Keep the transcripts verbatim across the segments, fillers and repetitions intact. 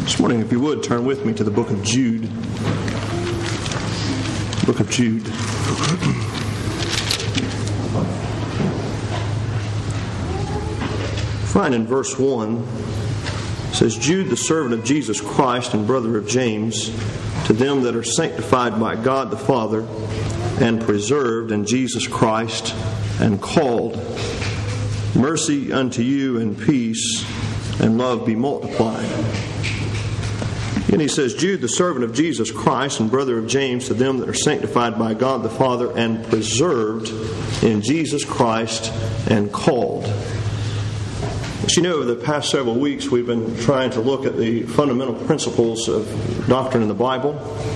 This morning, if you would, turn with me to the book of Jude. Book of Jude. Find in verse one, it says, Jude, the servant of Jesus Christ and brother of James, to them that are sanctified by God the Father and preserved in Jesus Christ and called, mercy unto you and peace and love be multiplied. And he says, Jude, the servant of Jesus Christ and brother of James, to them that are sanctified by God the Father and preserved in Jesus Christ and called. As you know, over the past several weeks, we've been trying to look at the fundamental principles of doctrine in the Bible.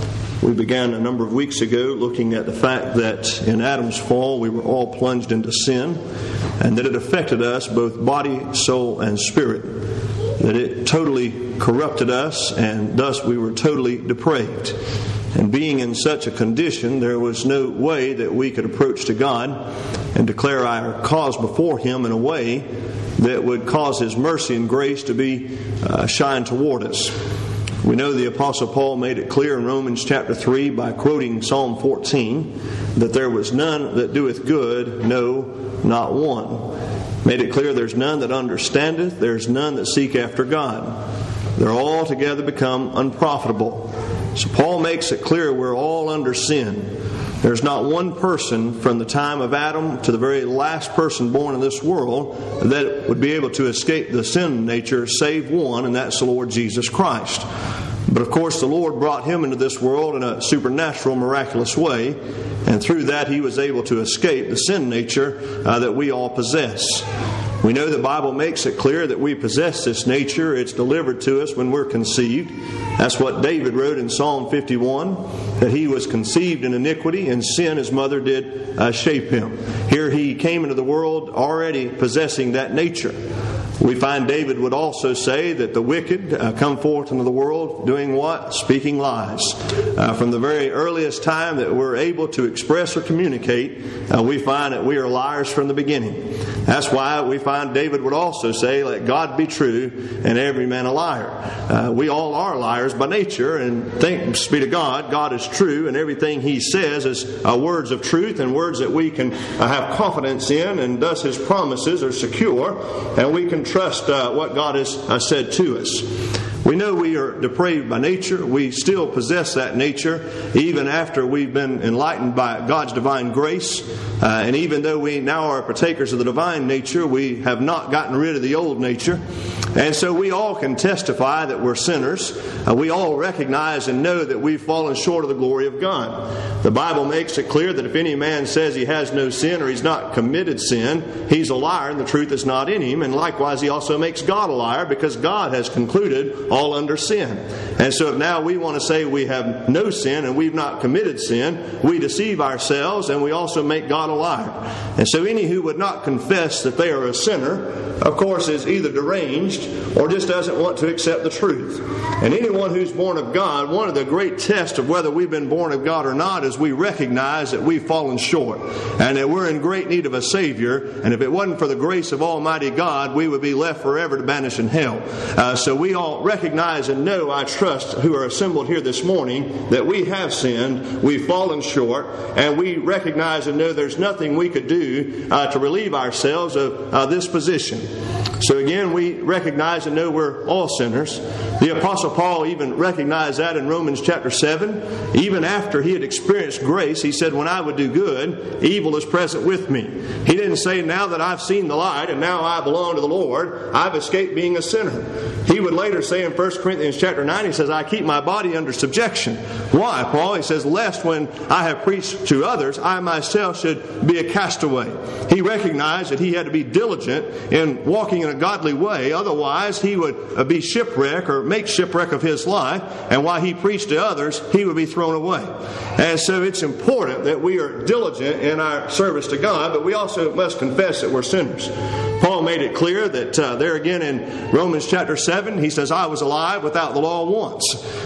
We began a number of weeks ago looking at the fact that in Adam's fall, we were all plunged into sin, and that it affected us, both body, soul, and spirit. That it totally corrupted us, and thus we were totally depraved. And being in such a condition, there was no way that we could approach to God and declare our cause before Him in a way that would cause His mercy and grace to be uh, shined toward us. We know the Apostle Paul made it clear in Romans chapter three by quoting Psalm fourteen that there was none that doeth good, no, not one. Made it clear there's none that understandeth, there's none that seek after God. They're all together become unprofitable. So Paul makes it clear we're all under sin. There's not one person from the time of Adam to the very last person born in this world that would be able to escape the sin nature save one, and that's the Lord Jesus Christ. But of course the Lord brought Him into this world in a supernatural, miraculous way, and through that He was able to escape the sin nature uh, that we all possess. We know the Bible makes it clear that we possess this nature. It's delivered to us when we're conceived. That's what David wrote in Psalm fifty-one, that he was conceived in iniquity, and sin his mother did uh, shape him. Here he came into the world already possessing that nature. We find David would also say that the wicked uh, come forth into the world doing what? Speaking lies. Uh, from the very earliest time that we're able to express or communicate, uh, we find that we are liars from the beginning. That's why we find David would also say, let God be true and every man a liar. Uh, we all are liars by nature, and thanks be to God, God is true, and everything He says is uh, words of truth and words that we can uh, have confidence in, and thus His promises are secure, and we can trust uh, what God has uh, said to us. We know we are depraved by nature. We still possess that nature even after we've been enlightened by God's divine grace. Uh, and even though we now are partakers of the divine nature, we have not gotten rid of the old nature. And so we all can testify that we're sinners. Uh, we all recognize and know that we've fallen short of the glory of God. The Bible makes it clear that if any man says he has no sin or he's not committed sin, he's a liar and the truth is not in him. And likewise, he also makes God a liar, because God has concluded all under sin. And so if now we want to say we have no sin and we've not committed sin, we deceive ourselves and we also make God a liar. And so any who would not confess that they are a sinner, of course, is either deranged or just doesn't want to accept the truth. And anyone who's born of God, one of the great tests of whether we've been born of God or not is we recognize that we've fallen short and that we're in great need of a Savior. And if it wasn't for the grace of Almighty God, we would be left forever to banish in hell. Uh, so we all recognize and know, I trust, who are assembled here this morning, that we have sinned, we've fallen short, and we recognize and know there's nothing we could do uh, to relieve ourselves of uh, this position. So again, we recognize and know we're all sinners. The Apostle Paul even recognized that in Romans chapter seven. Even after he had experienced grace, he said, when I would do good, evil is present with me. He didn't say, now that I've seen the light and now I belong to the Lord, I've escaped being a sinner. He would later say in First Corinthians chapter nine, he says, I keep my body under subjection. Why, Paul? He says, lest when I have preached to others, I myself should be a castaway. He recognized that he had to be diligent in walking in a godly way. Otherwise, he would be shipwrecked or make shipwreck of his life. And while he preached to others, he would be thrown away. And so it's important that we are diligent in our service to God, but we also must confess that we're sinners. Paul made it clear that uh, there again in Romans chapter seven, he says, I was alive without the law once.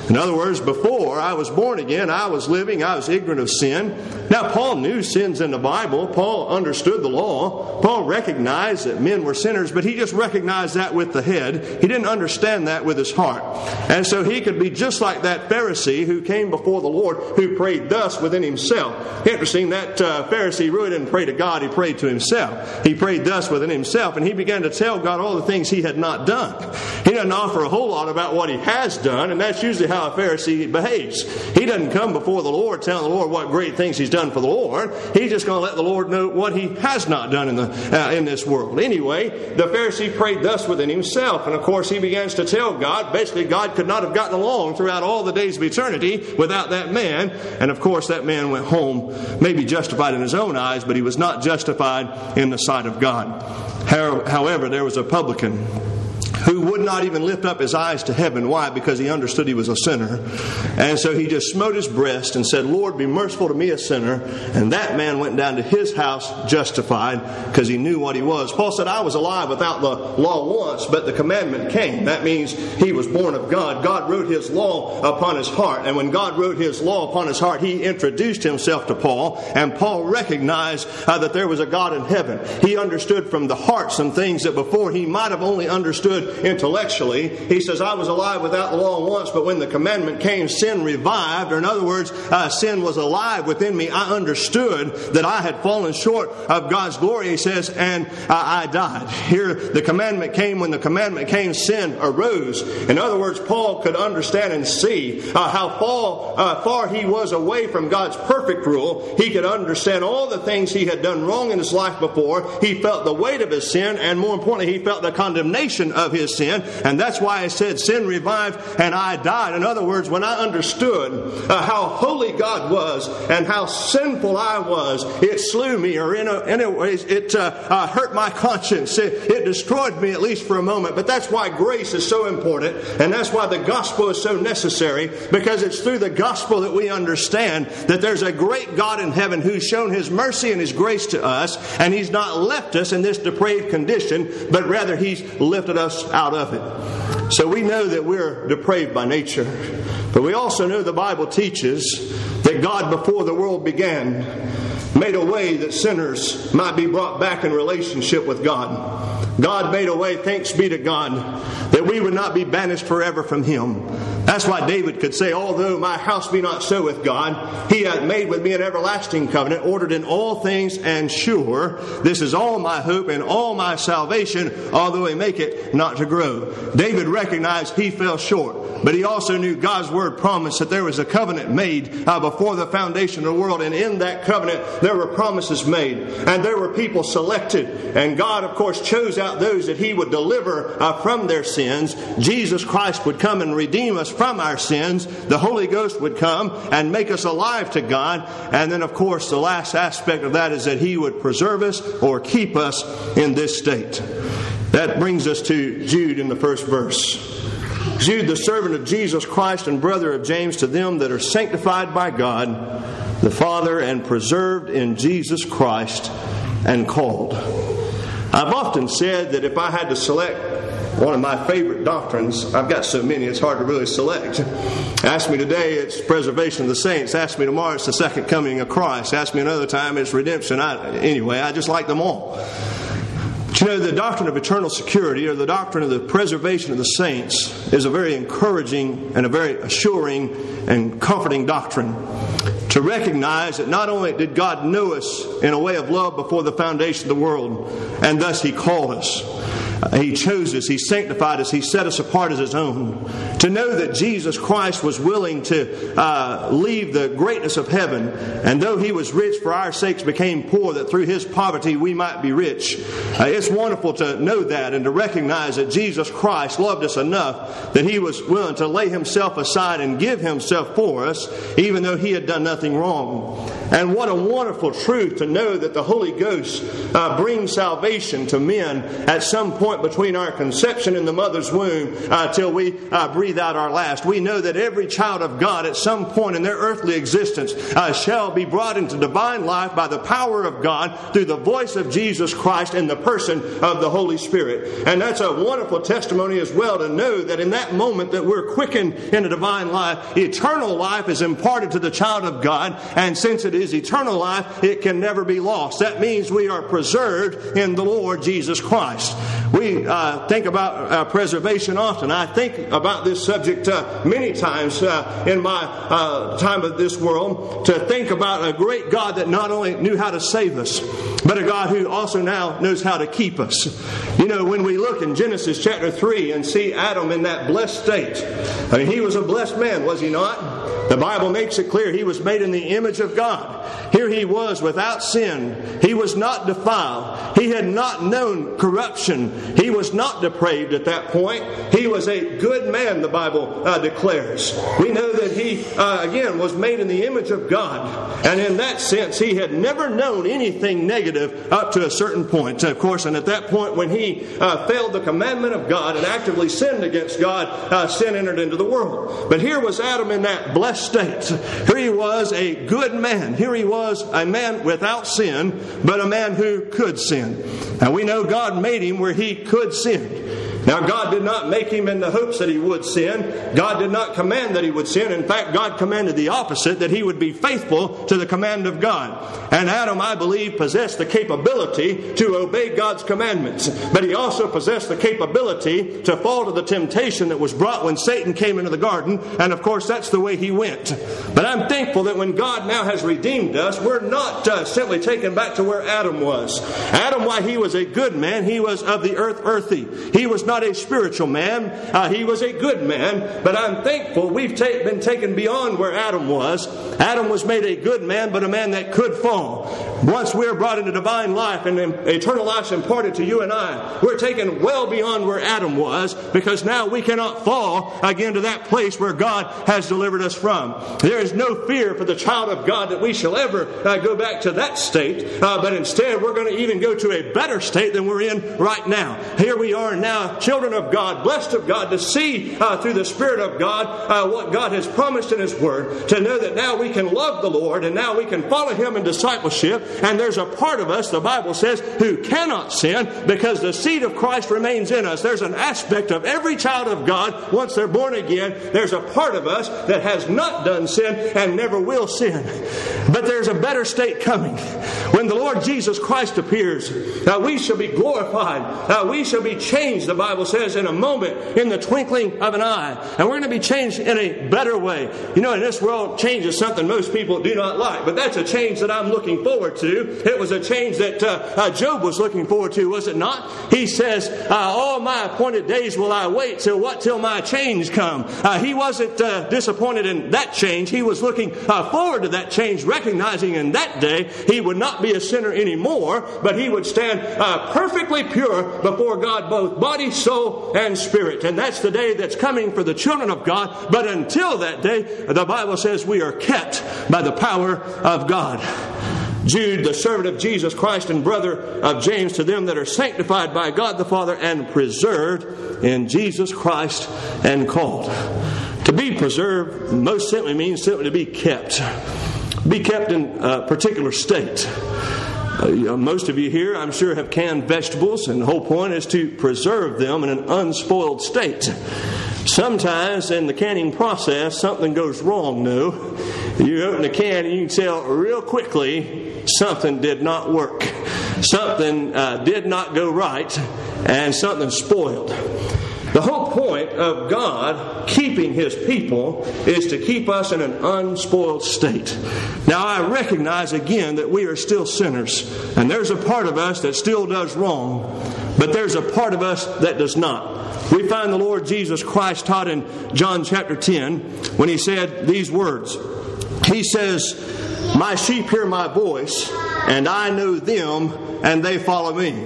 In other words, before I was born again, I was living, I was ignorant of sin. Now, Paul knew sins in the Bible. Paul understood the law. Paul recognized that men were sinners, but he just recognized that with the head. He didn't understand that with his heart. And so he could be just like that Pharisee who came before the Lord, who prayed thus within himself. Interesting, that uh, Pharisee really didn't pray to God, he prayed to himself. He prayed thus within himself, and he began to tell God all the things he had not done. He doesn't offer a whole lot about what he has done, and that's usually how a Pharisee behaves. He doesn't come before the Lord telling the Lord what great things he's done for the Lord. He's just going to let the Lord know what he has not done in the uh, in this world. Anyway, the Pharisee prayed thus within himself, and of course he begins to tell God, basically God could not have gotten along throughout all the days of eternity without that man. And of course that man went home, maybe justified in his own eyes, but he was not justified in the sight of God. However, there was a publican who would not even lift up his eyes to heaven. Why? Because he understood he was a sinner. And so he just smote his breast and said, Lord, be merciful to me, a sinner. And that man went down to his house justified because he knew what he was. Paul said, I was alive without the law once, but the commandment came. That means he was born of God. God wrote his law upon his heart. And when God wrote his law upon his heart, he introduced himself to Paul. And Paul recognized uh, that there was a God in heaven. He understood from the heart some things that before he might have only understood intellectually. He says, I was alive without the law once, but when the commandment came, sin revived. Or in other words, uh, sin was alive within me. I understood that I had fallen short of God's glory, he says, and uh, I died. Here, the commandment came. When the commandment came, sin arose. In other words, Paul could understand and see uh, how far, uh, far he was away from God's perfect rule. He could understand all the things he had done wrong in his life before. He felt the weight of his sin, and more importantly, he felt the condemnation of his sin, and that's why I said sin revived and I died. In other words, when I understood uh, how holy God was and how sinful I was, it slew me, or in a, anyways, it uh, uh, hurt my conscience. It, it destroyed me, at least for a moment. But that's why grace is so important, and that's why the gospel is so necessary, because it's through the gospel that we understand that there's a great God in heaven who's shown His mercy and His grace to us, and He's not left us in this depraved condition, but rather He's lifted us out of it. So we know that we're depraved by nature, but we also know the Bible teaches that God, before the world began, made a way that sinners might be brought back in relationship with God. God made a way, thanks be to God, that we would not be banished forever from Him. That's why David could say, although my house be not so with God, He hath made with me an everlasting covenant, ordered in all things and sure. This is all my hope and all my salvation, although He make it not to grow. David recognized he fell short, but he also knew God's word promised that there was a covenant made uh, before the foundation of the world, and in that covenant there were promises made, and there were people selected, and God, of course, chose out those that He would deliver uh, from their sins. Jesus Christ would come and redeem us from our sins. The Holy Ghost would come and make us alive to God. And then, of course, the last aspect of that is that He would preserve us or keep us in this state. That brings us to Jude in the first verse. Jude, the servant of Jesus Christ and brother of James, to them that are sanctified by God the Father and preserved in Jesus Christ and called. I've often said that if I had to select one of my favorite doctrines, I've got so many it's hard to really select. Ask me today, it's preservation of the saints. Ask me tomorrow, it's the second coming of Christ. Ask me another time, it's redemption. I, anyway, I just like them all. But you know, the doctrine of eternal security, or the doctrine of the preservation of the saints, is a very encouraging and a very assuring and comforting doctrine. To recognize that not only did God know us in a way of love before the foundation of the world, and thus He called us, He chose us, He sanctified us, He set us apart as His own. To know that Jesus Christ was willing to uh, leave the greatness of heaven, and though He was rich for our sakes became poor, that through His poverty we might be rich. Uh, it's wonderful to know that and to recognize that Jesus Christ loved us enough that He was willing to lay Himself aside and give Himself for us, even though He had done nothing wrong. And what a wonderful truth to know that the Holy Ghost uh, brings salvation to men at some point between our conception in the mother's womb uh, till we uh, breathe out our last. We know that every child of God at some point in their earthly existence uh, shall be brought into divine life by the power of God through the voice of Jesus Christ in the person of the Holy Spirit. And that's a wonderful testimony as well to know that in that moment that we're quickened into divine life, eternal life is imparted to the child of God, and since it is eternal life, it can never be lost. That means we are preserved in the Lord Jesus Christ. We uh, think about uh, preservation often. I think about this subject uh, many times uh, in my uh, time of this world, to think about a great God that not only knew how to save us, but a God who also now knows how to keep us. You know, when we look in Genesis chapter three and see Adam in that blessed state, I mean, he was a blessed man, was he not? The Bible makes it clear he was made in the image of God. Here he was without sin. He was not defiled. He had not known corruption. He was not depraved at that point. He was a good man, the Bible uh, declares. We know that he, uh, again, was made in the image of God. And in that sense, he had never known anything negative up to a certain point. Of course, and at that point when he uh, failed the commandment of God and actively sinned against God, uh, sin entered into the world. But here was Adam in that blessed state. Here he was a good man. Here he was a man without sin, but a man who could sin. And we know God made him where he could sin. Now, God did not make him in the hopes that he would sin. God did not command that he would sin. In fact, God commanded the opposite, that he would be faithful to the command of God. And Adam, I believe, possessed the capability to obey God's commandments. But he also possessed the capability to fall to the temptation that was brought when Satan came into the garden. And of course, that's the way he went. But I'm thankful that when God now has redeemed us, we're not uh, simply taken back to where Adam was. Adam, why he was a good man, he was of the earth earthy. He was not a spiritual man. Uh, he was a good man. But I'm thankful we've ta- been taken beyond where Adam was. Adam was made a good man, but a man that could fall. Once we're brought into divine life and eternal life's imparted to you and I, we're taken well beyond where Adam was, because now we cannot fall again to that place where God has delivered us from. There is no fear for the child of God that we shall ever uh, go back to that state, uh, but instead we're going to even go to a better state than we're in right now. Here we are now, children of God, blessed of God, to see uh, through the Spirit of God uh, what God has promised in His Word, to know that now we can love the Lord and now we can follow Him in discipleship. And there's a part of us, the Bible says, who cannot sin because the seed of Christ remains in us. There's an aspect of every child of God, once they're born again, there's a part of us that has not done sin and never will sin. But there's a better state coming. When the Lord Jesus Christ appears, uh, we shall be glorified. Uh, we shall be changed, the Bible says, in a moment, in the twinkling of an eye. And we're going to be changed in a better way. You know, in this world, change is something most people do not like. But that's a change that I'm looking forward to. It was a change that uh, uh, Job was looking forward to, was it not? He says, uh, all my appointed days will I wait till what? Till my change come. Uh, he wasn't uh, disappointed in that change. He was looking uh, forward to that change, recognizing in that day he would not be a sinner anymore, but he would stand uh, perfectly pure before God, both body, soul, and spirit. And that's the day that's coming for the children of God. But until that day, the Bible says we are kept by the power of God. Jude, the servant of Jesus Christ and brother of James, to them that are sanctified by God the Father and preserved in Jesus Christ and called. To be preserved most simply means simply to be kept. Be kept in a particular state. Uh, you know, most of you here, I'm sure, have canned vegetables, and the whole point is to preserve them in an unspoiled state. Sometimes in the canning process, something goes wrong, though. You open a can and you can tell real quickly something did not work. Something uh, did not go right, and something spoiled. The whole point of God keeping His people is to keep us in an unspoiled state. Now, I recognize again that we are still sinners, and there's a part of us that still does wrong, but there's a part of us that does not. We find the Lord Jesus Christ taught in John chapter ten when He said these words. He says, "My sheep hear my voice, and I know them, and they follow me.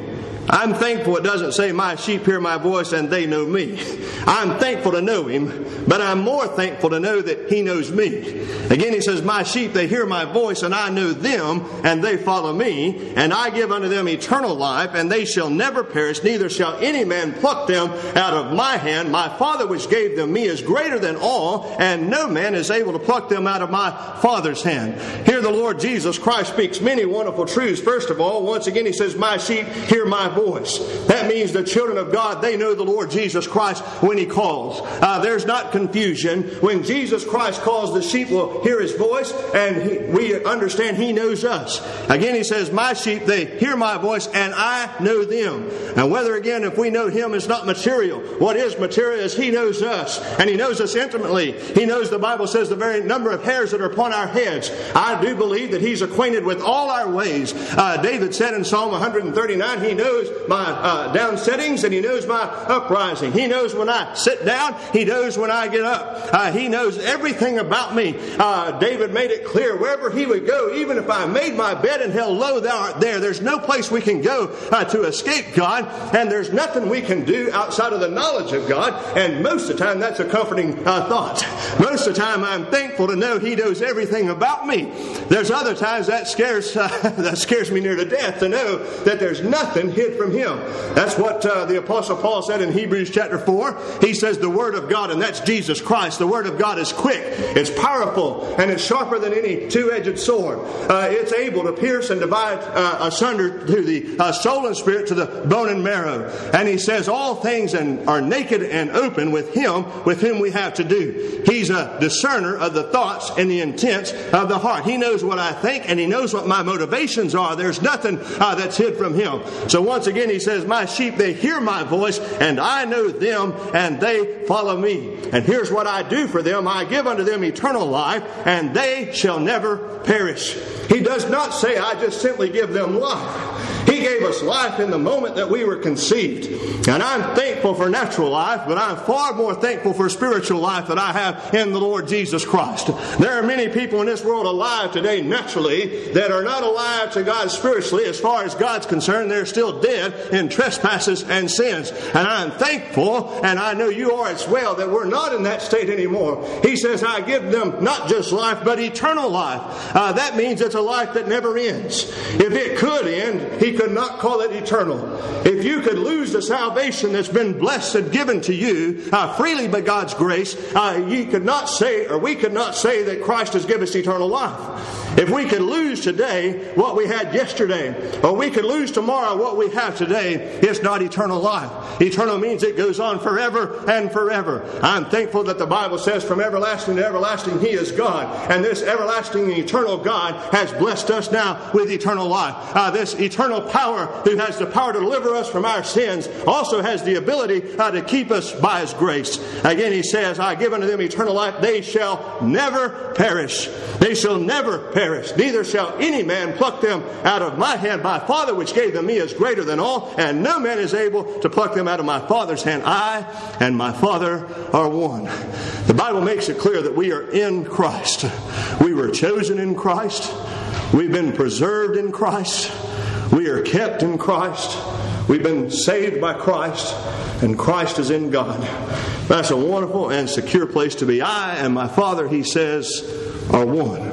I'm thankful it doesn't say my sheep hear my voice and they know me. I'm thankful to know Him, but I'm more thankful to know that He knows me. Again, He says, my sheep, they hear my voice, and I know them, and they follow me. And I give unto them eternal life, and they shall never perish, neither shall any man pluck them out of my hand. My Father which gave them me is greater than all, and no man is able to pluck them out of my Father's hand. Here the Lord Jesus Christ speaks many wonderful truths. First of all, once again He says, my sheep hear my voice. That means the children of God, they know the Lord Jesus Christ when He calls. Uh, there's not confusion. When Jesus Christ calls, the sheep will hear His voice, and he, we understand He knows us. Again, He says, my sheep, they hear my voice, and I know them. And whether, again, if we know Him is not material. What is material is He knows us, and He knows us intimately. He knows, the Bible says, the very number of hairs that are upon our heads. I do believe that He's acquainted with all our ways. Uh, David said in Psalm one thirty-nine, He knows my uh, down settings, and He knows my uprising. He knows when I sit down. He knows when I get up. Uh, he knows everything about me. Uh, David made it clear, wherever he would go, even if I made my bed in hell, lo, thou art there. There's no place we can go uh, to escape God, and there's nothing we can do outside of the knowledge of God. And most of the time, that's a comforting uh, thought. Most of the time, I'm thankful to know He knows everything about me. There's other times that scares uh, that scares me near to death to know that there's nothing hid from Him. That's what uh, the Apostle Paul said in Hebrews chapter four. He says the Word of God, and that's Jesus Christ, the Word of God is quick, it's powerful, and it's sharper than any two-edged sword. Uh, it's able to pierce and divide uh, asunder to the uh, soul and spirit, to the bone and marrow. And he says all things and are naked and open with Him, with whom we have to do. He's a discerner of the thoughts and the intents of the heart. He knows what I think, and He knows what my motivations are. There's nothing uh, that's hid from Him. So once again, He says, my sheep, they hear my voice, and I know them, and they follow me. And here's what I do for them. I give unto them eternal life, and they shall never perish. He does not say, I just simply give them life. He gave us life in the moment that we were conceived. And I'm thankful for natural life, but I'm far more thankful for spiritual life that I have in the Lord Jesus Christ. There are many people in this world alive today naturally that are not alive to God spiritually. As far as God's concerned, they're still dead in trespasses and sins. And I'm thankful, and I know you are as well, that we're not in that state anymore. He says, I give them not just life, but eternal life. Uh, that means it's a life that never ends. If it could end, He could not call it eternal. If you could lose the salvation that's been blessed and given to you uh, freely by God's grace, uh, you could not say, or we could not say that Christ has given us eternal life. If we could lose today what we had yesterday, or we could lose tomorrow what we have today, it's not eternal life. Eternal means it goes on forever and forever. I'm thankful that the Bible says from everlasting to everlasting He is God. And this everlasting and eternal God has blessed us now with eternal life. Uh, this eternal power who has the power to deliver us from our sins also has the ability uh, to keep us by His grace. Again, He says, I give unto them eternal life. They shall never perish. They shall never perish. Neither shall any man pluck them out of my hand. My Father which gave them me is greater than all, and no man is able to pluck them out of my Father's hand. I and my Father are one. The Bible makes it clear that we are in Christ. We were chosen in Christ. We've been preserved in Christ. We are kept in Christ. We've been saved by Christ, and Christ is in God. That's a wonderful and secure place to be. I and my Father, He says, are one.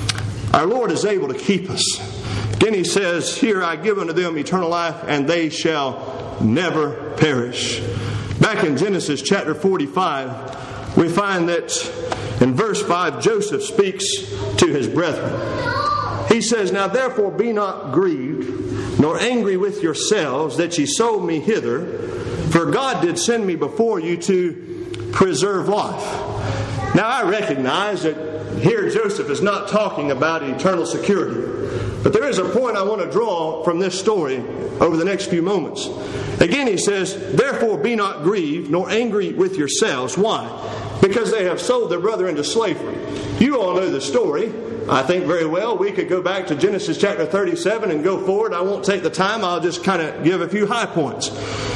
Our Lord is able to keep us. Again, He says, here I give unto them eternal life, and they shall never perish. Back in Genesis chapter forty-five, we find that in verse five, Joseph speaks to his brethren. He says, now therefore be not grieved, nor angry with yourselves that ye sold me hither, for God did send me before you to preserve life. Now I recognize that here Joseph is not talking about eternal security. But there is a point I want to draw from this story over the next few moments. Again, he says, therefore be not grieved, nor angry with yourselves. Why? Because they have sold their brother into slavery. You all know the story. I think very well we could go back to Genesis chapter thirty-seven and go forward. I won't take the time. I'll just kind of give a few high points.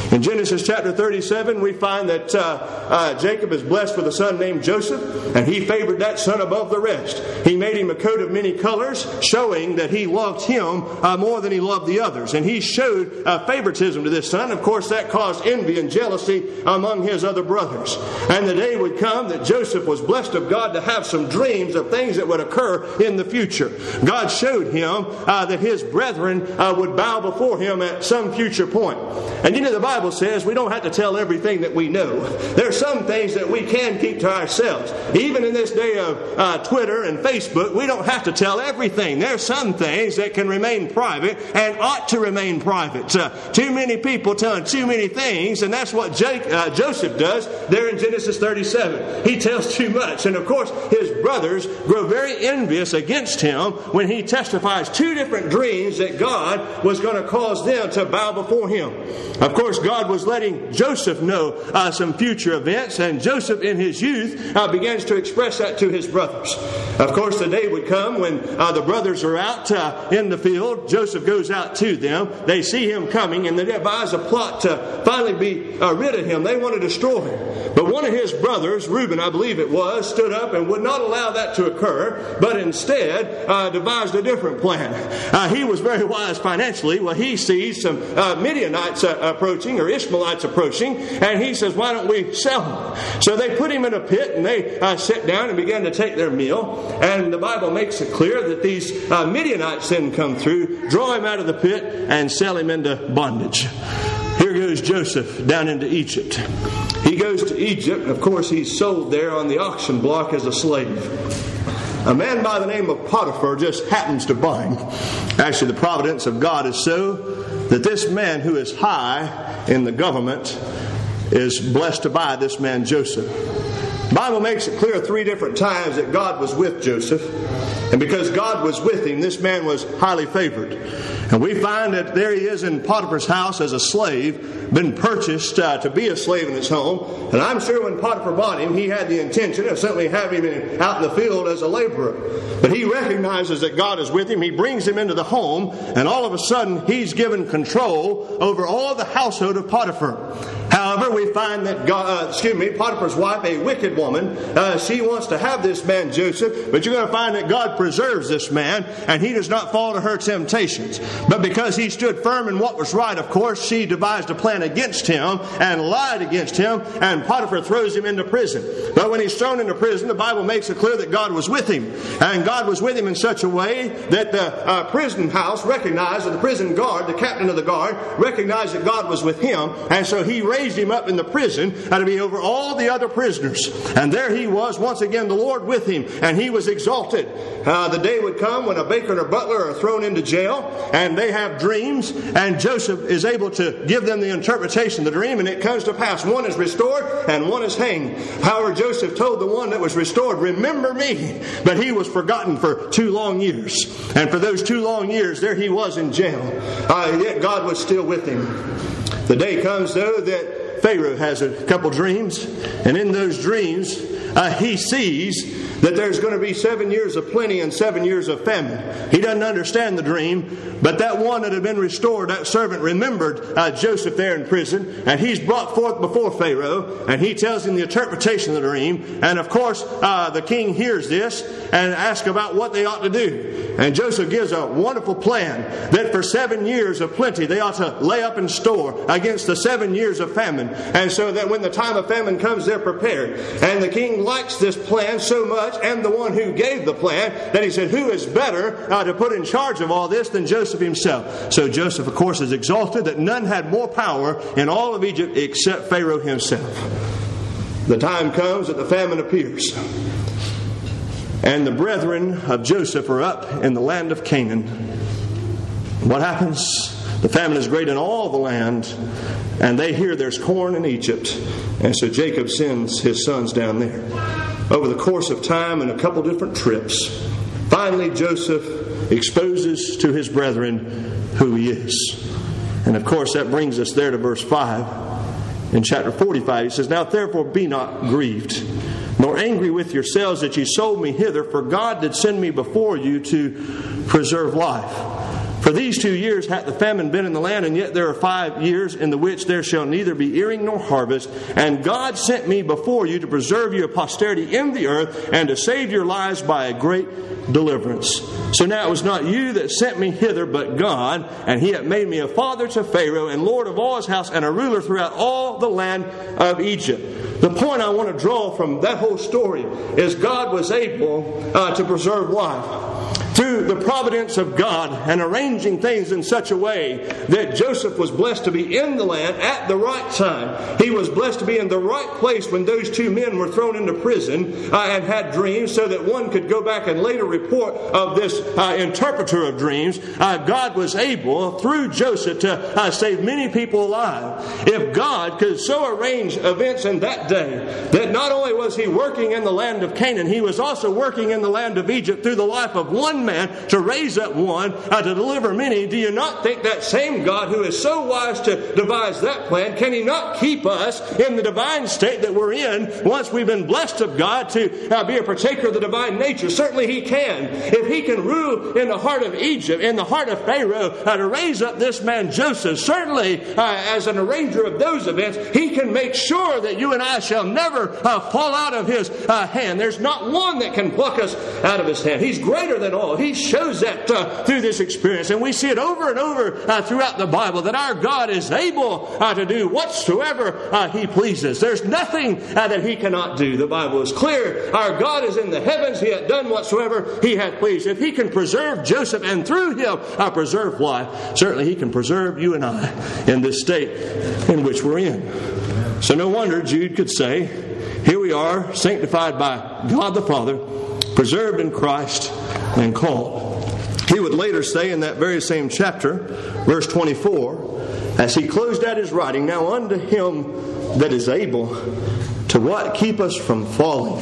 In Genesis chapter thirty-seven, we find that uh, uh, Jacob is blessed with a son named Joseph, and he favored that son above the rest. He made him a coat of many colors, showing that he loved him uh, more than he loved the others. And he showed uh, favoritism to this son. Of course, that caused envy and jealousy among his other brothers. And the day would come that Joseph was blessed of God to have some dreams of things that would occur in the future. God showed him uh, that his brethren uh, would bow before him at some future point. And you know, the Bible says we don't have to tell everything that we know. There are some things that we can keep to ourselves. Even in this day of uh, Twitter and Facebook, we don't have to tell everything. There are some things that can remain private and ought to remain private. Uh, too many people telling too many things, and that's what Jake, uh, Joseph does there in Genesis thirty-seven. He tells too much. And of course, his brothers grow very envious against him when he testifies two different dreams that God was going to cause them to bow before him. Of course, God was letting Joseph know uh, some future events, and Joseph in his youth uh, begins to express that to his brothers. Of course, the day would come when uh, the brothers are out uh, in the field. Joseph goes out to them. They see him coming, and they devise a plot to finally be uh, rid of him. They want to destroy him. But one of his brothers, Reuben, I believe it was, stood up and would not allow that to occur, but instead uh, devised a different plan. Uh, he was very wise financially. Well, he sees some uh, Midianites uh, approaching, or Ishmaelites approaching, and he says, why don't we sell him? So they put him in a pit, and they uh, sit down and began to take their meal. And the Bible makes it clear that these uh, Midianites then come through, draw him out of the pit, and sell him into bondage. Here goes Joseph down into Egypt. He goes to Egypt, and of course he's sold there on the auction block as a slave. A man by the name of Potiphar just happens to buy him. Actually, the providence of God is so that this man who is high in the government is blessed to buy this man Joseph. The Bible makes it clear three different times that God was with Joseph. And because God was with him, this man was highly favored. And we find that there he is in Potiphar's house as a slave, been purchased uh, to be a slave in his home. And I'm sure when Potiphar bought him, he had the intention of certainly having him out in the field as a laborer. But he recognizes that God is with him. He brings him into the home, and all of a sudden he's given control over all the household of Potiphar. However, we find that God, uh, excuse me, Potiphar's wife, a wicked woman, uh, she wants to have this man Joseph, but you're going to find that God preserves this man, and he does not fall to her temptations. But because he stood firm in what was right, of course, she devised a plan against him and lied against him, and Potiphar throws him into prison. But when he's thrown into prison, the Bible makes it clear that God was with him. And God was with him in such a way that the uh, prison house recognized, or the prison guard, the captain of the guard, recognized that God was with him, and so he raised him up in the prison uh, to be over all the other prisoners. And there he was, once again, the Lord with him, and he was exalted. Uh, the day would come when a baker and a butler are thrown into jail, and they have dreams, and Joseph is able to give them the interpretation of the dream, and it comes to pass. One is restored, and one is hanged. However, Joseph told the one that was restored, remember me. But he was forgotten for two long years. And for those two long years, there he was in jail. Uh, yet God was still with him. The day comes, though, that Pharaoh has a couple dreams, and in those dreams, uh, he sees that there's going to be seven years of plenty and seven years of famine. He doesn't understand the dream, but that one that had been restored, that servant remembered uh, Joseph there in prison, and he's brought forth before Pharaoh, and he tells him the interpretation of the dream. And of course, uh, the king hears this and asks about what they ought to do. And Joseph gives a wonderful plan that for seven years of plenty they ought to lay up in store against the seven years of famine, and so that when the time of famine comes, they're prepared. And the king likes this plan so much, and the one who gave the plan, that he said, who is better uh, to put in charge of all this than Joseph himself? So Joseph, of course, is exalted that none had more power in all of Egypt except Pharaoh himself. The time comes that the famine appears, and the brethren of Joseph are up in the land of Canaan. What happens? The famine is great in all the land, and they hear there's corn in Egypt. And so Jacob sends his sons down there. Over the course of time and a couple different trips, finally Joseph exposes to his brethren who he is. And of course that brings us there to verse five. In chapter forty-five he says, now therefore be not grieved, nor angry with yourselves that ye sold me hither, for God did send me before you to preserve life. For these two years hath the famine been in the land, and yet there are five years in the which there shall neither be earing nor harvest. And God sent me before you to preserve you a posterity in the earth, and to save your lives by a great deliverance. So now it was not you that sent me hither, but God, and He hath made me a father to Pharaoh, and lord of all his house, and a ruler throughout all the land of Egypt. The point I want to draw from that whole story is God was able uh, to preserve life through the providence of God and arranging things in such a way that Joseph was blessed to be in the land at the right time. He was blessed to be in the right place when those two men were thrown into prison uh, and had dreams, so that one could go back and later report of this uh, interpreter of dreams. Uh, God was able, through Joseph, to uh, save many people alive. If God could so arrange events in that day that not only was He working in the land of Canaan, He was also working in the land of Egypt through the life of one man to raise up one uh, to deliver many, do you not think that same God who is so wise to devise that plan, can He not keep us in the divine state that we're in once we've been blessed of God to uh, be a partaker of the divine nature? Certainly He can. If He can rule in the heart of Egypt, in the heart of Pharaoh, uh, to raise up this man Joseph, certainly uh, as an arranger of those events, He can make sure that you and I shall never uh, fall out of His uh, hand. There's not one that can pluck us out of His hand. He's greater than all. He shows that uh, through this experience. And we see it over and over uh, throughout the Bible that our God is able uh, to do whatsoever uh, He pleases. There's nothing uh, that He cannot do. The Bible is clear. Our God is in the heavens. He hath done whatsoever He hath pleased. If He can preserve Joseph and through him uh, preserve life, certainly He can preserve you and I in this state in which we're in. So no wonder Jude could say, here we are, sanctified by God the Father, preserved in Christ, and called. He would later say in that very same chapter, verse twenty-four, as he closed out his writing, now unto Him that is able to what? Keep us from falling,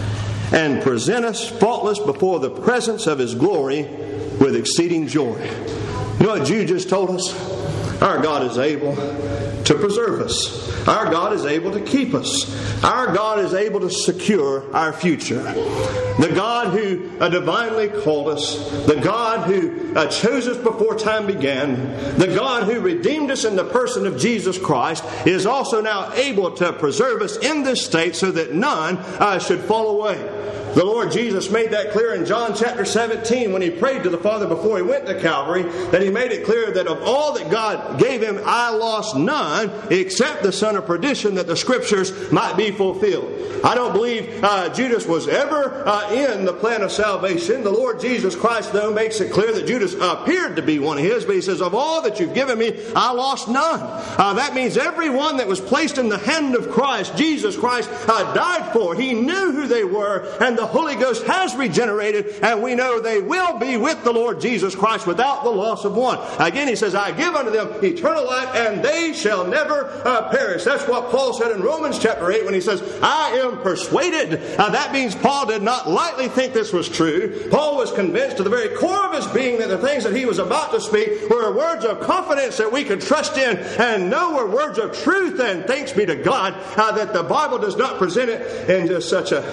and present us faultless before the presence of His glory with exceeding joy. You know what Jude just told us? Our God is able to preserve us. Our God is able to keep us. Our God is able to secure our future. The God who uh, divinely called us, the God who uh, chose us before time began, the God who redeemed us in the person of Jesus Christ, is also now able to preserve us in this state so that none uh, should fall away. The Lord Jesus made that clear in John chapter seventeen when He prayed to the Father before He went to Calvary, that He made it clear that of all that God gave Him, I lost none except the son of perdition, that the Scriptures might be fulfilled. I don't believe uh, Judas was ever uh, in the plan of salvation. The Lord Jesus Christ, though, makes it clear that Judas appeared to be one of His, but He says, of all that you've given me, I lost none. Uh, that means everyone that was placed in the hand of Christ, Jesus Christ, uh, died for. He knew who they were, and the Holy Ghost has regenerated, and we know they will be with the Lord Jesus Christ without the loss of one. Again, He says, I give unto them eternal life, and they shall never uh, perish. That's what Paul said in Romans chapter eight when he says, I am persuaded. Uh, that means Paul did not lightly think this was true. Paul was convinced to the very core of his being that the things that he was about to speak were words of confidence that we could trust in and know were words of truth. And thanks be to God uh, that the Bible does not present it in just such a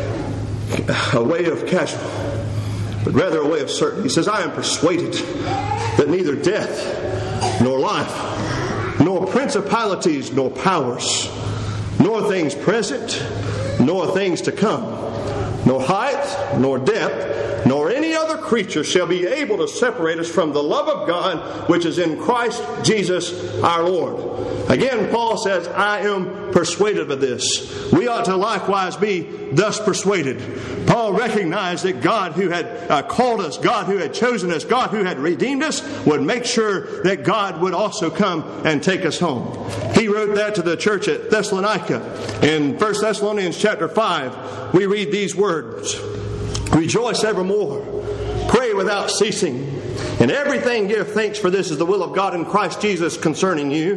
a way of casual, but rather a way of certain. He says, I am persuaded that neither death, nor life, nor principalities, nor powers, nor things present, nor things to come, nor height, nor depth, nor any other creature shall be able to separate us from the love of God which is in Christ Jesus our Lord. Again, Paul says, I am persuaded of this. We ought to likewise be thus persuaded. Paul recognized that God who had uh, called us, God who had chosen us, God who had redeemed us, would make sure that God would also come and take us home. He wrote that to the church at Thessalonica. In First Thessalonians chapter five, we read these words, Rejoice evermore, pray without ceasing, in everything give thanks, for this is the will of God in Christ Jesus concerning you.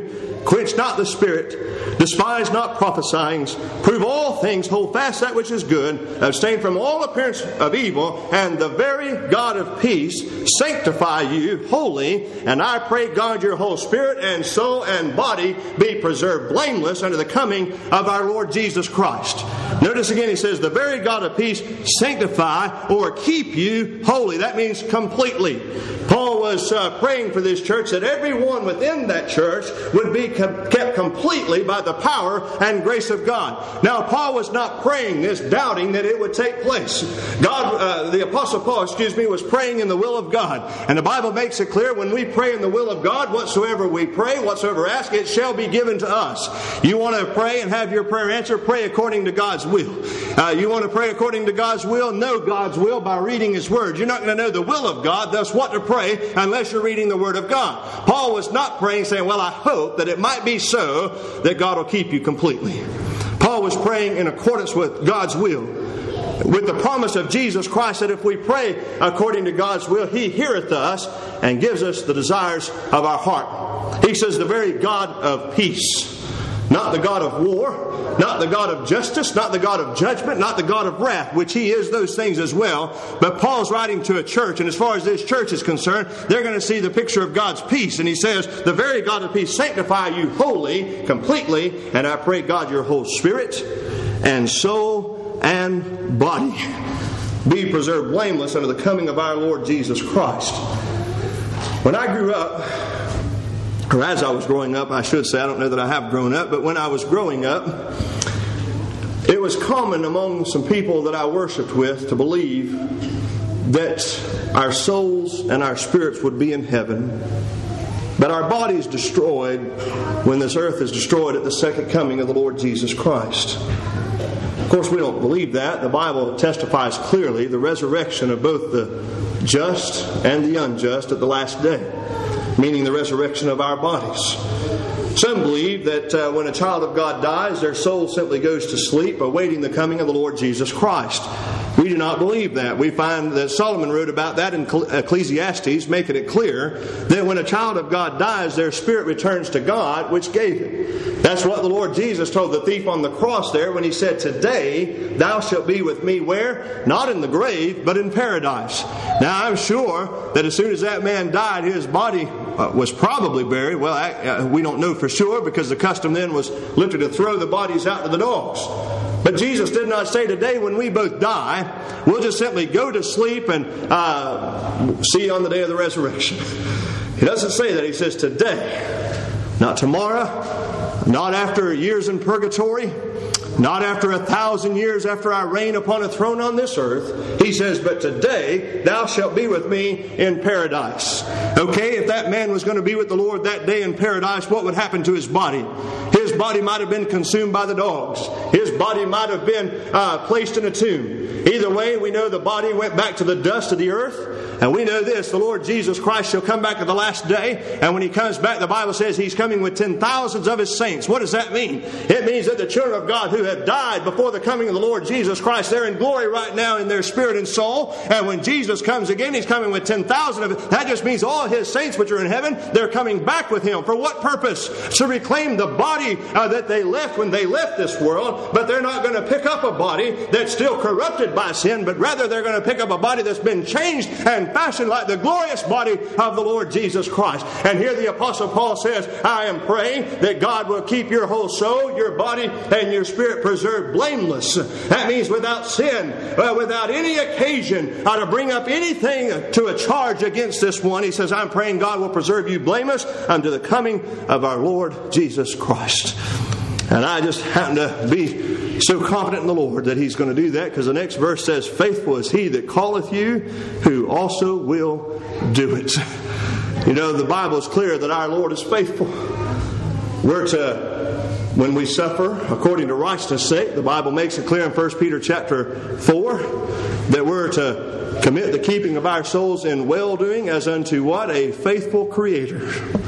quench not the spirit, despise not prophesying, prove all things, hold fast that which is good, abstain from all appearance of evil, and the very God of peace sanctify you wholly. And I pray God your whole spirit and soul and body be preserved blameless unto the coming of our Lord Jesus Christ. Notice again, he says, the very God of peace sanctify or keep you holy. That means completely. Paul was uh, praying for this church that everyone within that church would be com- kept completely by the power and grace of God. Now, Paul was not praying this doubting that it would take place. God, uh, the Apostle Paul, excuse me, was praying in the will of God. And the Bible makes it clear when we pray in the will of God, whatsoever we pray, whatsoever ask, it shall be given to us. You want to pray and have your prayer answered? Pray according to God's will. Uh, you want to pray according to God's will? Know God's will by reading His Word. You're not going to know the will of God, thus what to pray, unless you're reading the Word of God. Paul was not praying saying, well, I hope that it might be so that God will keep you completely. Paul was praying in accordance with God's will, with the promise of Jesus Christ that if we pray according to God's will, He heareth us and gives us the desires of our heart. He says the very God of peace. Not the God of war, not the God of justice, not the God of judgment, not the God of wrath, which He is those things as well. But Paul's writing to a church, and as far as this church is concerned, they're going to see the picture of God's peace. And he says, the very God of peace sanctify you wholly, completely, and I pray God your whole spirit and soul and body be preserved blameless unto the coming of our Lord Jesus Christ. When I grew up, or as I was growing up, I should say, I don't know that I have grown up, but when I was growing up, it was common among some people that I worshiped with to believe that our souls and our spirits would be in heaven, but our bodies destroyed when this earth is destroyed at the second coming of the Lord Jesus Christ. Of course, we don't believe that. The Bible testifies clearly the resurrection of both the just and the unjust at the last day, meaning the resurrection of our bodies. Some believe that uh, when a child of God dies, their soul simply goes to sleep, awaiting the coming of the Lord Jesus Christ. We do not believe that. We find that Solomon wrote about that in Ecclesiastes, making it clear that when a child of God dies, their spirit returns to God, which gave it. That's what the Lord Jesus told the thief on the cross there when He said, today thou shalt be with me where? Not in the grave, but in paradise. Now, I'm sure that as soon as that man died, his body uh, was probably buried. Well, I, uh, we don't know for sure, because the custom then was literally to throw the bodies out to the dogs. But Jesus did not say today when we both die, we'll just simply go to sleep and uh, see you on the day of the resurrection. He doesn't say that. He says today, not tomorrow, not after years in purgatory, not after a thousand years after I reign upon a throne on this earth. He says, but today thou shalt be with me in paradise. Okay, if that man was going to be with the Lord that day in paradise, what would happen to his body? His body might have been consumed by the dogs. His body might have been uh, placed in a tomb. Either way, we know the body went back to the dust of the earth. And we know this, the Lord Jesus Christ shall come back at the last day. And when He comes back, the Bible says He's coming with ten thousands of His saints. What does that mean? It means that the children of God who have died before the coming of the Lord Jesus Christ, they're in glory right now in their spirit and soul. And when Jesus comes again, He's coming with ten thousand of it. That just means all His saints which are in heaven, they're coming back with Him. For what purpose? To reclaim the body uh, that they left when they left this world. But they're not going to pick up a body that's still corrupted by sin, but rather they're going to pick up a body that's been changed and fashioned like the glorious body of the Lord Jesus Christ. And here the Apostle Paul says, I am praying that God will keep your whole soul, your body, and your spirit preserved blameless. That means without sin, uh, without any occasion uh, to bring up anything to a charge against this one. He says, I'm praying God will preserve you blameless unto the coming of our Lord Jesus Christ. And I just happen to be so confident in the Lord that He's going to do that, because the next verse says, faithful is He that calleth you, who also will do it. You know, the Bible is clear that our Lord is faithful. We're to, when we suffer according to righteousness' sake, the Bible makes it clear in First Peter chapter four that we're to commit the keeping of our souls in well-doing as unto what? A faithful Creator.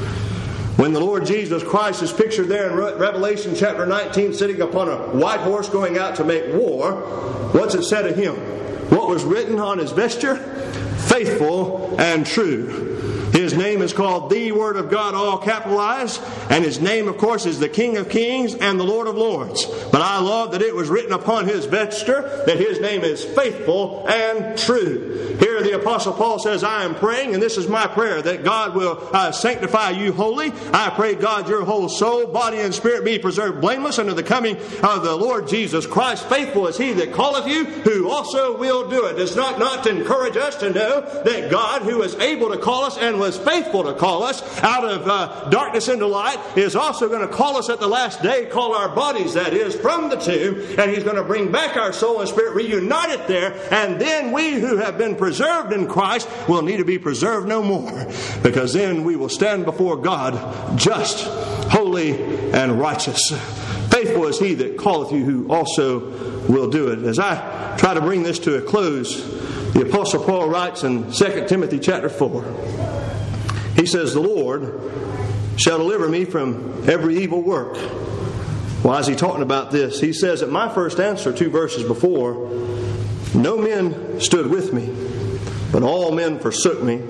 When the Lord Jesus Christ is pictured there in Revelation chapter nineteen, sitting upon a white horse going out to make war, what's it said of Him? What was written on His vesture? Faithful and true. His His name is called the Word of God, all capitalized. And His name, of course, is the King of Kings and the Lord of Lords. But I love that it was written upon His vesture that His name is faithful and true. Here the Apostle Paul says, I am praying, and this is my prayer, that God will uh, sanctify you wholly. I pray, God, your whole soul, body, and spirit be preserved blameless unto the coming of the Lord Jesus Christ. Faithful is He that calleth you, who also will do it. It's not, not to encourage us to know that God, who is able to call us and was faithful to call us out of uh, darkness into light, is also going to call us at the last day, call our bodies, that is, from the tomb, and He's going to bring back our soul and spirit, reunite it there, and then we who have been preserved in Christ will need to be preserved no more, because then we will stand before God just, holy, and righteous. Faithful is He that calleth you, who also will do it. As I try to bring this to a close, the Apostle Paul writes in Second Timothy chapter four. He says, the Lord shall deliver me from every evil work. Why is he talking about this? He says, at my first answer, two verses before, no men stood with me, but all men forsook me.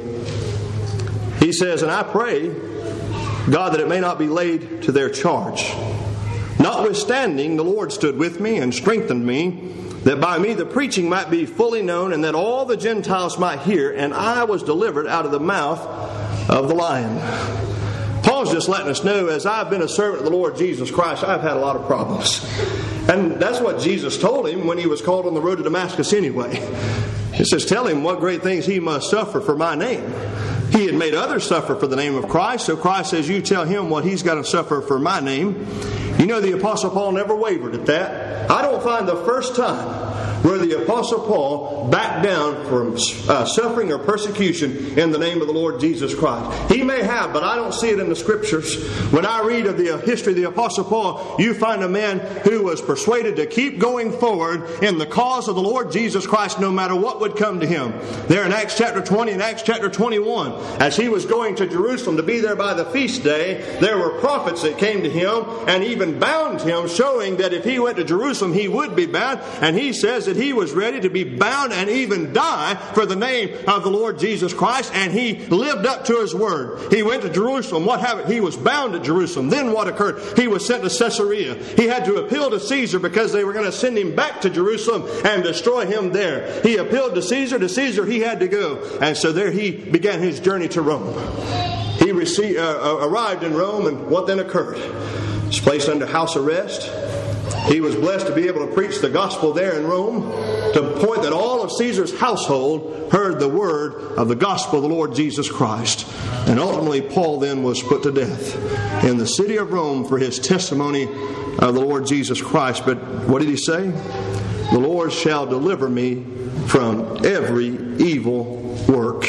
He says, and I pray, God, that it may not be laid to their charge. Notwithstanding, the Lord stood with me and strengthened me, that by me the preaching might be fully known, and that all the Gentiles might hear, and I was delivered out of the mouth of the lion. Paul's just letting us know, as I've been a servant of the Lord Jesus Christ, I've had a lot of problems. And that's what Jesus told him when He was called on the road to Damascus anyway. It says, tell him what great things he must suffer for my name. He had made others suffer for the name of Christ, so Christ says, you tell him what he's got to suffer for my name. You know, the Apostle Paul never wavered at that. I don't find the first time where the Apostle Paul backed down from uh, suffering or persecution in the name of the Lord Jesus Christ. He may have, but I don't see it in the Scriptures. When I read of the uh, history of the Apostle Paul, you find a man who was persuaded to keep going forward in the cause of the Lord Jesus Christ no matter what would come to him. There in Acts chapter twenty and Acts chapter twenty-one, as he was going to Jerusalem to be there by the feast day, there were prophets that came to him and even bound him, showing that if he went to Jerusalem he would be bound. And he says that he was ready to be bound and even die for the name of the Lord Jesus Christ, and he lived up to his word. He went to Jerusalem. What happened? He was bound at Jerusalem. Then what occurred? He was sent to Caesarea. He had to appeal to Caesar because they were going to send him back to Jerusalem and destroy him there. He appealed to Caesar. To Caesar he had to go. And so there he began his journey to Rome. He received, uh, arrived in Rome, and what then occurred? He was placed under house arrest. He was blessed to be able to preach the gospel there in Rome, to the point that all of Caesar's household heard the word of the gospel of the Lord Jesus Christ. And ultimately Paul then was put to death in the city of Rome for his testimony of the Lord Jesus Christ. But what did he say? The Lord shall deliver me from every evil work.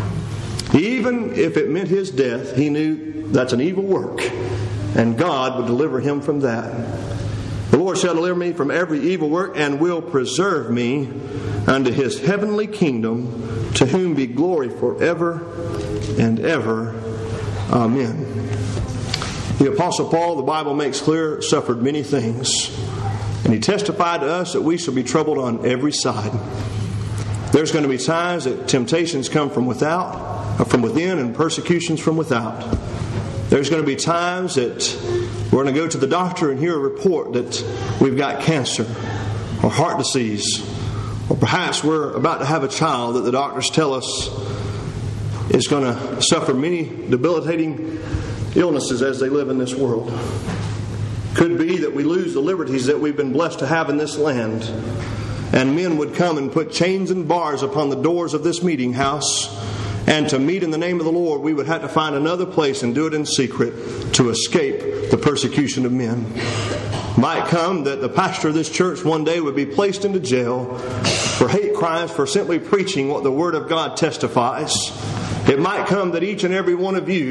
Even if it meant his death, he knew that's an evil work, and God would deliver him from that. The Lord shall deliver me from every evil work, and will preserve me unto His heavenly kingdom, to whom be glory forever and ever. Amen. The Apostle Paul, the Bible makes clear, suffered many things. And he testified to us that we shall be troubled on every side. There's going to be times that temptations come from without, from within, and persecutions from without. There's going to be times that we're going to go to the doctor and hear a report that we've got cancer or heart disease, or perhaps we're about to have a child that the doctors tell us is going to suffer many debilitating illnesses as they live in this world. Could be that we lose the liberties that we've been blessed to have in this land, and men would come and put chains and bars upon the doors of this meeting house. And to meet in the name of the Lord, we would have to find another place and do it in secret to escape the persecution of men. Might come that the pastor of this church one day would be placed into jail for hate crimes for simply preaching what the Word of God testifies. It might come that each and every one of you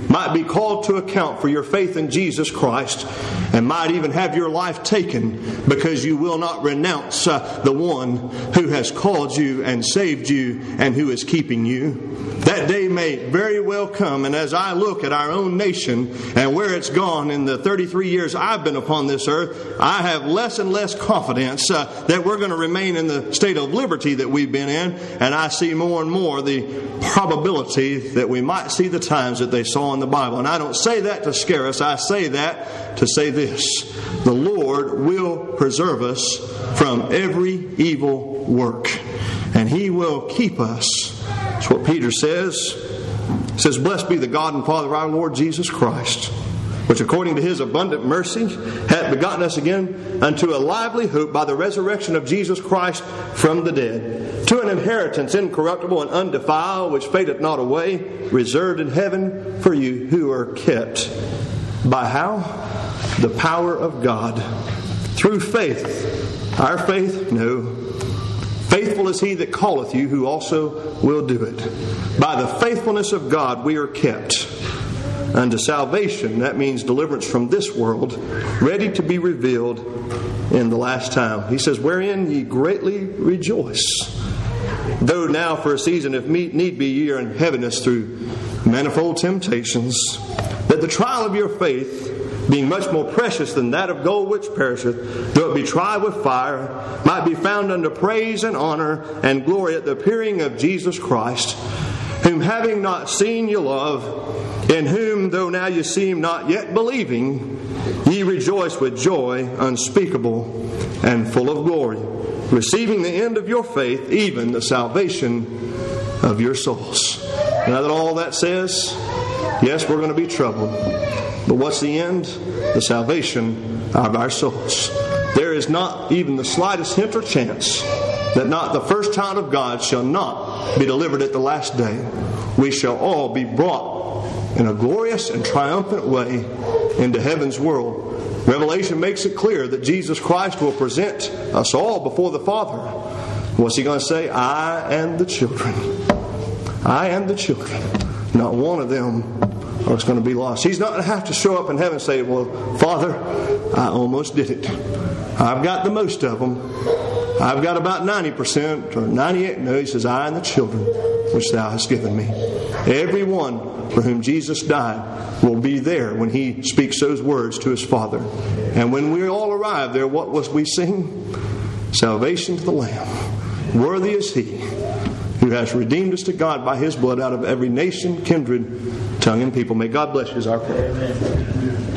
might be called to account for your faith in Jesus Christ, and might even have your life taken because you will not renounce uh, the one who has called you and saved you and who is keeping you. That day may very well come, and as I look at our own nation and where it's gone in the thirty-three years I've been upon this earth, I have less and less confidence uh, that we're going to remain in the state of liberty that we've been in, and I see more and more the probability that we might see the times that they saw in the Bible. And I don't say that to scare us, I say that to say this: the Lord will preserve us from every evil work, and He will keep us. That's what Peter says. He says, "Blessed be the God and Father of our Lord Jesus Christ, which according to His abundant mercy hath begotten us again unto a lively hope by the resurrection of Jesus Christ from the dead, to an inheritance incorruptible and undefiled, which fadeth not away, reserved in heaven for you who are kept." By how? The power of God. Through faith. Our faith? No. Faithful is He that calleth you, who also will do it. By the faithfulness of God we are kept unto salvation. That means deliverance from this world, ready to be revealed in the last time. He says, "Wherein ye greatly rejoice. Though now for a season, if need be, ye are in heaviness through manifold temptations, that the trial of your faith, being much more precious than that of gold which perisheth, though it be tried with fire, might be found unto praise and honor and glory at the appearing of Jesus Christ, whom having not seen ye love, in whom, though now ye see Him not, yet believing, ye rejoice with joy unspeakable and full of glory, receiving the end of your faith, even the salvation of your souls." Now that all that says, yes, we're going to be troubled. But what's the end? The salvation of our souls. There is not even the slightest hint or chance that not the first child of God shall not be delivered at the last day. We shall all be brought in a glorious and triumphant way into heaven's world. Revelation makes it clear that Jesus Christ will present us all before the Father. What's He going to say? "I and the children." I and the children. Not one of them or it's going to be lost. He's not going to have to show up in heaven and say, "Well, Father, I almost did it. I've got the most of them. I've got about ninety percent or ninety-eight. No, He says, "I and the children which Thou hast given me." Everyone for whom Jesus died will be there when He speaks those words to His Father. And when we all arrive there, what was we sing? Salvation to the Lamb. Worthy is He who has redeemed us to God by His blood out of every nation, kindred, tongue, and people. May God bless you is our prayer. Amen.